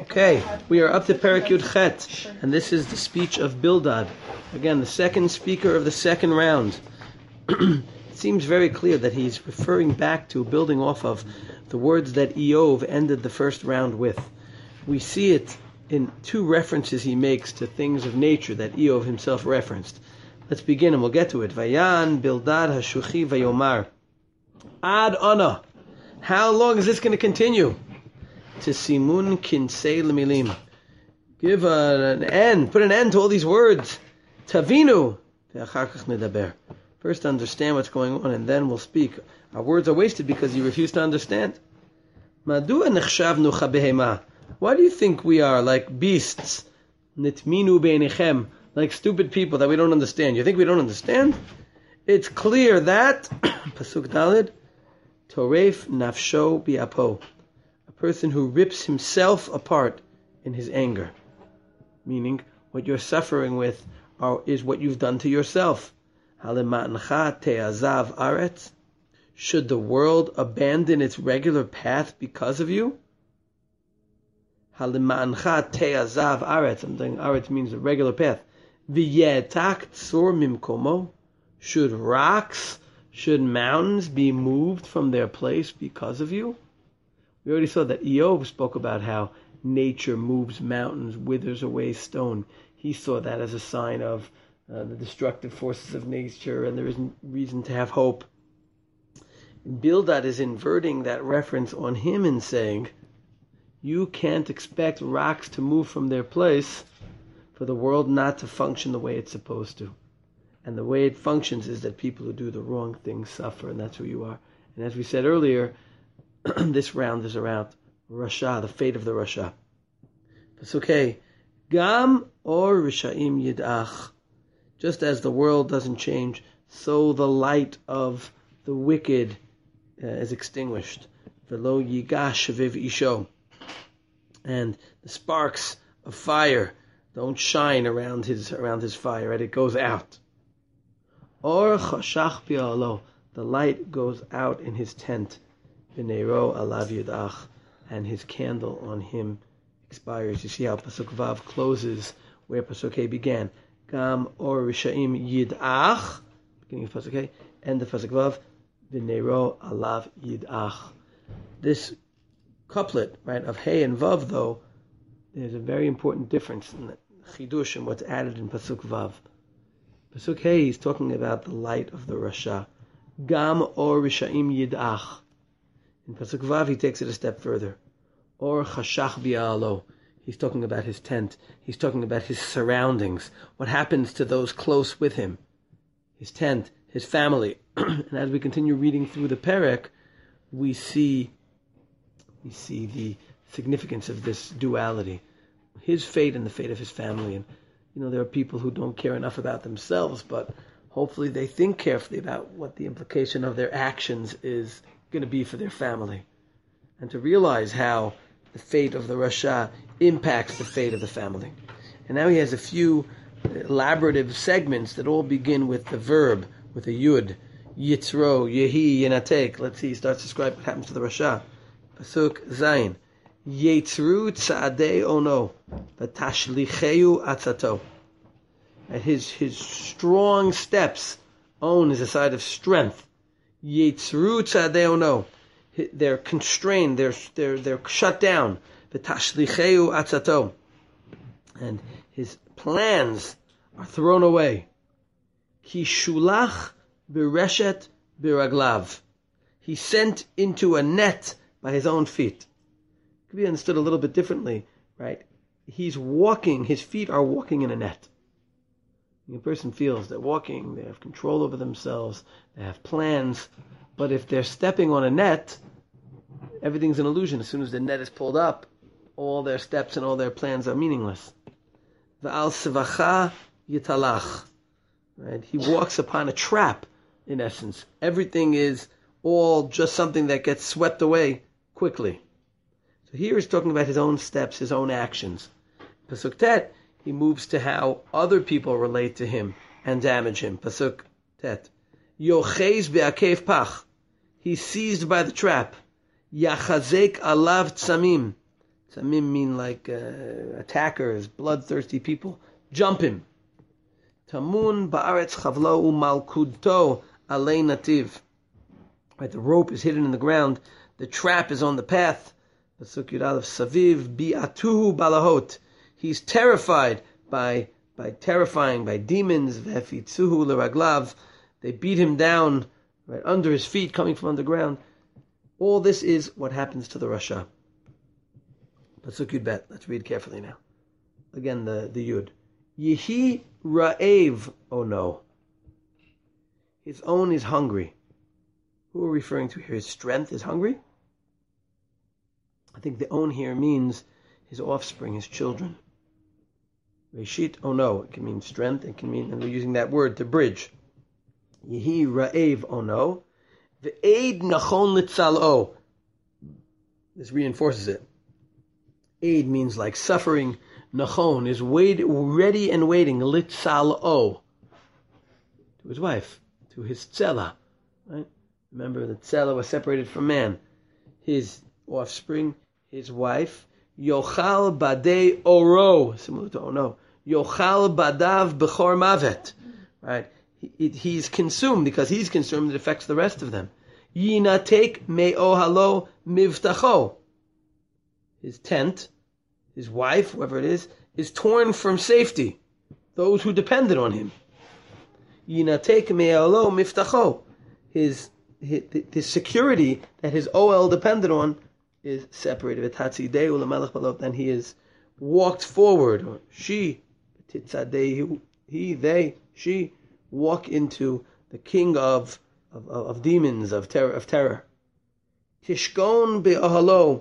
Okay, we are up to Perek Yud Chet, and this is the speech of Bildad. Again, the second speaker of the second round. It seems very clear that he's referring back to, building off of, the words that Eov ended the first round with. We see it in two references he makes to things of nature that Eov himself referenced. Let's begin and we'll get to it. Vayan Bildad Hashuchi Vayomar. Ad Ana. How long is this going to continue? To Simun Kinsei Lemilim. Give an end, put an end to all these words. Tavinu. First understand what's going on and then we'll speak. Our words are wasted because you refuse to understand. Why do you think we are like beasts? Nitminu beinechem, like stupid people that we don't understand. You think we don't understand? It's clear that Pasuk Dalid, Toref nafsho biapo, a person who rips himself apart in his anger. Meaning, what you're suffering with is what you've done to yourself. Halematncha te'azav aretz. Should the world abandon its regular path because of you? Halematncha te'azav aretz. I'm saying aretz means the regular path. V'yetak tsur mimkomo. Should rocks, should mountains be moved from their place because of you? We already saw that Eov spoke about how nature moves mountains, withers away stone. He saw that as a sign of the destructive forces of nature, and there isn't reason to have hope. Bildad is inverting that reference on him and saying, you can't expect rocks to move from their place for the world not to function the way it's supposed to. And the way it functions is that people who do the wrong things suffer, and that's who you are. And as we said earlier, this round is around Rasha, the fate of the Rasha. Pasuk Gam or Rishaim Yid'ach. Just as the world doesn't change, so the light of the wicked is extinguished. Velo Yigash Viv Isho. And the sparks of fire don't shine around his fire, right? It goes out. Or chashach bi'alo, the light goes out in his tent. V'neiro alav yidach, and his candle on him expires. You see how Pasuk Vav closes where Pasuk He began. Gam or rishaim yidach, beginning of Pasuk He, end of Pasuk Vav. V'neiro alav yidach. This couplet, right, of He and Vav, though, there's a very important difference in the chidush and what's added in Pasuk Vav. Pasuk Hey is talking about the light of the Rasha. Gam or Rishaim Yid'ach. In Pasuk Vav he takes it a step further. Or Chashach Bi'alo. He's talking about his tent. He's talking about his surroundings. What happens to those close with him? His tent, his family. And as we continue reading through the Perek, we see the significance of this duality. His fate and the fate of his family. And there are people who don't care enough about themselves, but hopefully they think carefully about what the implication of their actions is going to be for their family. And to realize how the fate of the Rasha impacts the fate of the family. And now he has a few elaborative segments that all begin with the verb, with a yud. Yitzro, yehi, yenatek. Let's see, he starts to describe what happens to the Rasha. Pasuk Zayin. Yetzru tzadei ono, v'tashlicheu atzato. At his strong steps, on is a side of strength. Yetzru tzadei ono, they're constrained, they're shut down. V'tashlicheu atzato, and his plans are thrown away. Ki shulach b'reshet b'raglav, he sent into a net by his own feet. Could be understood a little bit differently, right? He's walking, his feet are walking in a net. A person feels they're walking, they have control over themselves, they have plans, but if they're stepping on a net, everything's an illusion. As soon as the net is pulled up, all their steps and all their plans are meaningless. V'al sevacha yitalach, right? He walks upon a trap, in essence. Everything is all just something that gets swept away quickly. So here he's talking about his own steps, his own actions. Pasuk Tet, he moves to how other people relate to him and damage him. Pasuk Tet. Yochez be'akev pach. He's seized by the trap. Yachazek alav tsamim. Tzamim mean like attackers, bloodthirsty people. Jump him. Tamun ba'aretz chavlo u'malkudto alei nativ. Right, the rope is hidden in the ground. The trap is on the path. Pasuk Yud Aleph Saviv bi'atuhu balahot. He's terrified by demons. V'efitzuhu l'raglav. They beat him down right under his feet, coming from underground. All this is what happens to the Rasha. Pasuk Yud Bet. Let's read carefully now. Again, the Yud. Yehi ra'ev. Oh no. His own is hungry. Who are we referring to here? His strength is hungry? I think the own here means his offspring, his children. Reshit, oh no, it can mean strength, it can mean, and we're using that word to bridge. Yehi ra'ev, oh no. Ve'ed nachon litzal'o. This reinforces it. Aid means like suffering. Nachon is ready and waiting, litzal'o. To his wife, to his tzela, right? Remember, the tzela was separated from man. His offspring, his wife, yochal badei oro, similar to ono, yochal badav bechor mavet, right? He's consumed. Because he's consumed, it affects the rest of them. Yinatek me'ohalo mivtacho. His tent, his wife, whoever it is torn from safety. Those who depended on him. Yinatek me'ohalo mivtacho. His security that his OL depended on is separated. Then he is walked forward. Or she walk into the king of demons, of terror. Tishkon be'ahalo.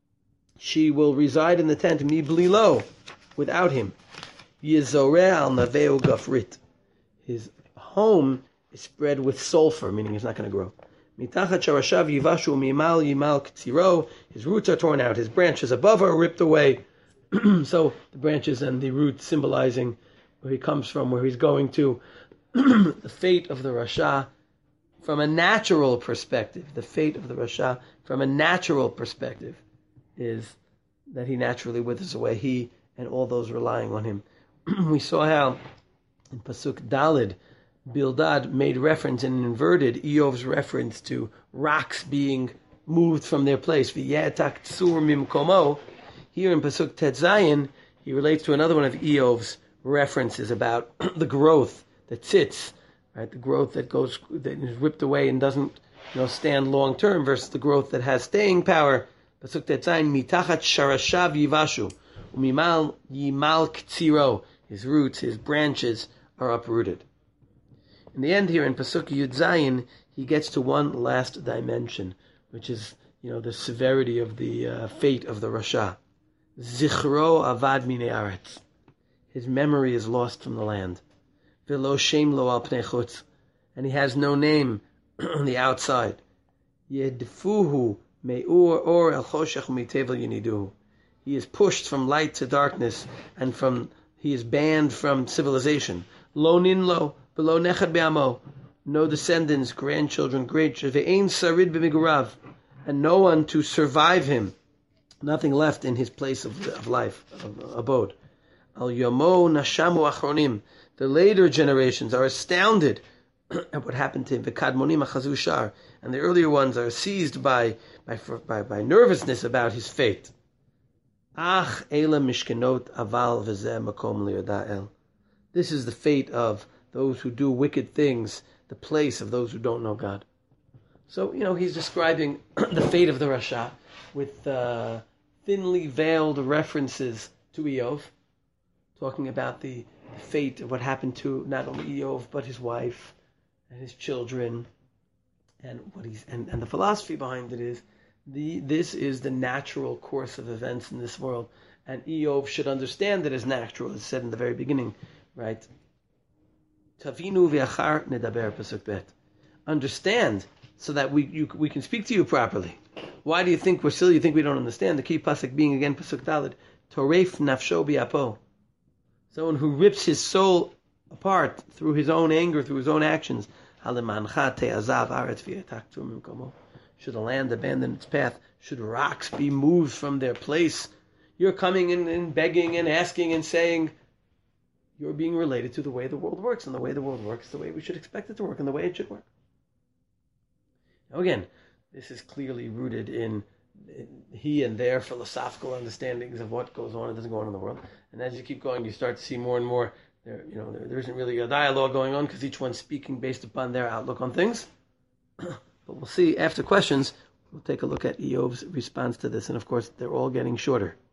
She will reside in the tent, mi blilo, without him. Yizoreh al naveu gafrit. His home is spread with sulfur, meaning he's not going to grow. Mitachat sharashav yivashu mimal yimal ktsiro. His roots are torn out. His branches above are ripped away. So the branches and the roots symbolizing where he comes from, where he's going to. The fate of the Rasha from a natural perspective. The fate of the Rasha from a natural perspective is that he naturally withers away, he and all those relying on him. We saw how in Pasuk Dalid, Bildad made reference in an inverted Eov's reference to rocks being moved from their place. V'yetak tsur mimkomo. Here in Pasuk Tet Zayin, he relates to another one of Eov's references about the growth, the tzitz, right? The growth that is ripped away and doesn't, stand long term, versus the growth that has staying power. Pasuk Tet Zayin, mitachat sharashav yivashu, umimal yimal ktsiro. His roots, his branches are uprooted. In the end here, in Pasuk Yud Zayin, he gets to one last dimension, which is, the severity of the fate of the Rasha. Zichro avad minei aretz. His memory is lost from the land. Velo shem lo al pnei chutz. And he has no name on the outside. Yedfuhu me'ur or el choshech u'mitevel yiniduhu. He is pushed from light to darkness, and he is banned from civilization. Lo ninlo, below nechad be'amo. No descendants, grandchildren, ve'ein sarid b'migurav. And no one to survive him. Nothing left in his place of life, of abode. Al yomo nashamu achronim. The later generations are astounded at what happened to him. V'kadmonim achazu shar. And the earlier ones are seized by nervousness about his fate. Ach ela mishkenot aval v'zeh makom liyoda'el. This is the fate of those who do wicked things, the place of those who don't know God. So, he's describing the fate of the Rasha with thinly veiled references to Eov, talking about the fate of what happened to not only Eov, but his wife and his children, and the philosophy behind it is this is the natural course of events in this world, and Eov should understand it as natural, as said in the very beginning, right? Tavinu v'achar nedaber pasuk bet. Understand so that we can speak to you properly. Why do you think we're silly? You think we don't understand? The key pasuk being again pasuk dalid, toref nafsho bi'apo. Someone who rips his soul apart through his own anger, through his own actions. Should the land abandon its path? Should rocks be moved from their place? you're coming and begging and asking and saying, you're being related to the way the world works, and the way the world works is the way we should expect it to work, and the way it should work. Now again, this is clearly rooted in he and their philosophical understandings of what goes on and doesn't go on in the world. And as you keep going, you start to see more and more there isn't really a dialogue going on because each one's speaking based upon their outlook on things. But we'll see after questions. We'll take a look at Iyov's response to this, and of course, they're all getting shorter.